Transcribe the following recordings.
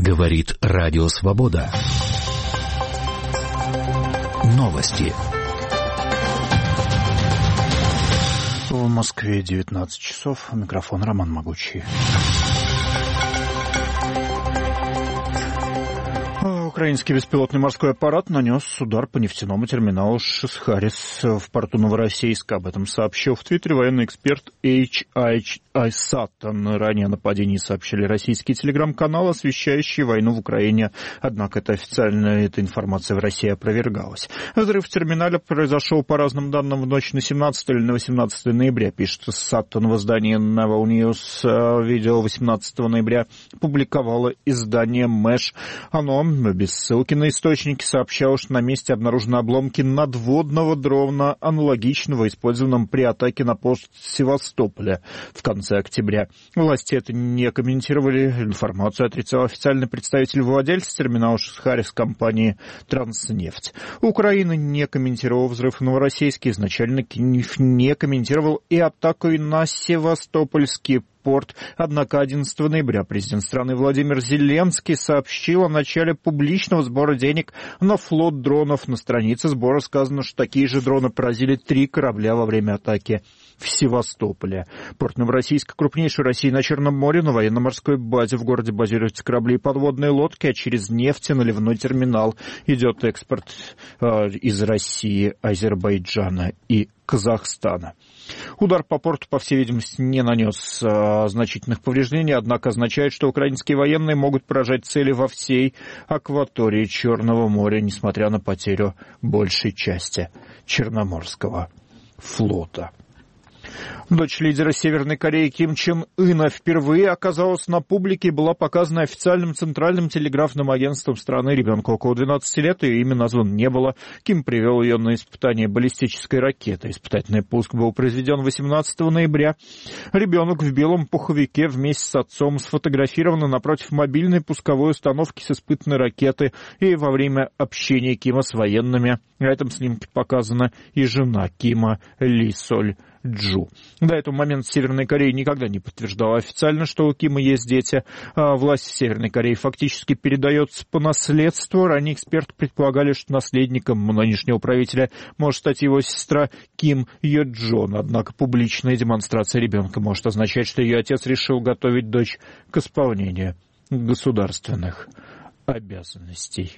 Говорит Радио Свобода. Новости. В Москве 19 часов. Микрофон Роман Могучий. Украинский беспилотный морской аппарат нанес удар по нефтяному терминалу Шис-Харис в порту Новороссийска. Об этом сообщил в Твиттере военный эксперт H.I. Саттон. Ранее о нападении сообщили российские телеграм-каналы, освещающие войну в Украине. Однако эта информация в России опровергалась. Взрыв в терминале произошел, по разным данным, в ночь на 17 или на 18 ноября, пишет Саттон в издании Naval News. Видео 18 ноября публиковало издание Мэш. Оно, без ссылки на источники, сообщало, что на месте обнаружены обломки надводного дрона, аналогичного использованному при атаке на пост Севастополя в конце октября. Власти это не комментировали. Информацию отрицал официальный представитель владельца терминала Шис-Харис компании «Транснефть». Украина не комментировала взрыв в Новороссийске, изначально не комментировал и атаку на Севастопольский порт. Однако 11 ноября президент страны Владимир Зеленский сообщил о начале публичного сбора денег на флот дронов. На странице сбора сказано, что такие же дроны поразили 3 корабля во время атаки в Севастополе. Порт Новороссийск крупнейший в России на Черном море. На военно-морской базе в городе базируются корабли и подводные лодки, а через нефтеналивной терминал идет экспорт из России, Азербайджана и Казахстана. Удар по порту, по всей видимости, не нанес значительных повреждений, однако означает, что украинские военные могут поражать цели во всей акватории Черного моря, несмотря на потерю большей части Черноморского флота. Дочь лидера Северной Кореи Ким Чен Ына впервые оказалась на публике и была показана официальным центральным телеграфным агентством страны. Ребенку около 12 лет, ее имя названо не было. Ким привел ее на испытание баллистической ракеты. Испытательный пуск был произведен 18 ноября. Ребенок в белом пуховике вместе с отцом сфотографирован напротив мобильной пусковой установки с испытанной ракеты и во время общения Кима с военными. На этом снимке показана и жена Кима Ли Соль Джу. До этого момента Северная Корея никогда не подтверждала официально, что у Кима есть дети. Власть Северной Кореи фактически передается по наследству. Ранее эксперты предполагали, что наследником нынешнего правителя может стать его сестра Ким Йо Джон. Однако публичная демонстрация ребенка может означать, что ее отец решил готовить дочь к исполнению государственных обязанностей.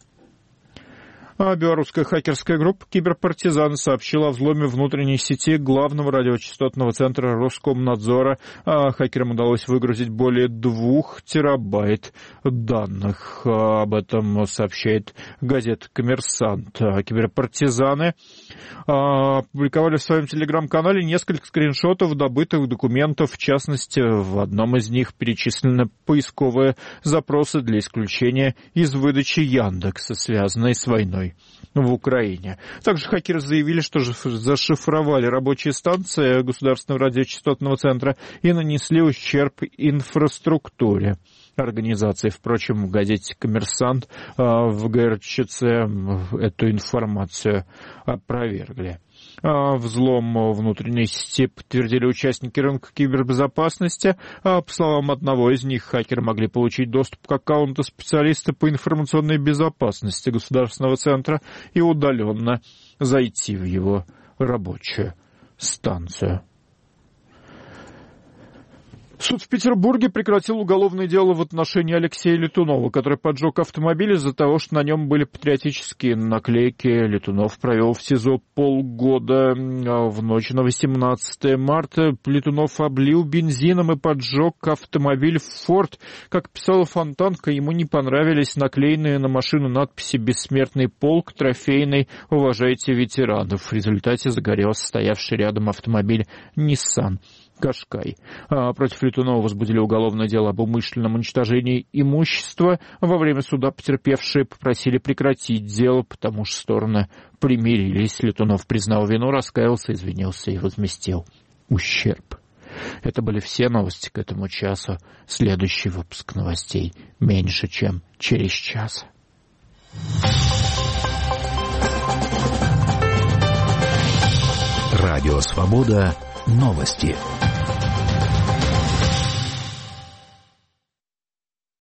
Белорусская хакерская группа «Киберпартизаны» сообщила о взломе внутренней сети главного радиочастотного центра Роскомнадзора. Хакерам удалось выгрузить более 2 терабайт данных. Об этом сообщает газета «Коммерсант». Киберпартизаны опубликовали в своем телеграм-канале несколько скриншотов добытых документов. В частности, в одном из них перечислены поисковые запросы для исключения из выдачи Яндекса, связанной с войной в Украине. Также хакеры заявили, что зашифровали рабочие станции Государственного радиочастотного центра и нанесли ущерб инфраструктуре организации. Впрочем, в газете «Коммерсант» в ГРЧЦ эту информацию опровергли. Взлом внутренней сети подтвердили участники рынка кибербезопасности. По словам одного из них, хакеры могли получить доступ к аккаунту специалиста по информационной безопасности Государственного центра и удаленно зайти в его рабочую станцию. Суд в Петербурге прекратил уголовное дело в отношении Алексея Летунова, который поджег автомобиль из-за того, что на нем были патриотические наклейки. Летунов провел в СИЗО полгода. В ночь на 18 марта Летунов облил бензином и поджег автомобиль «Форд». Как писала Фонтанка, ему не понравились наклеенные на машину надписи «Бессмертный полк», «Трофейный», «Уважайте ветеранов». В результате загорелся стоявший рядом автомобиль «Ниссан Кашкай». Против Летунова возбудили уголовное дело об умышленном уничтожении имущества. Во время суда потерпевшие попросили прекратить дело, потому что стороны примирились. Летунов признал вину, раскаялся, извинился и возместил ущерб. Это были все новости к этому часу. Следующий выпуск новостей меньше, чем через час. Радио «Свобода». Новости.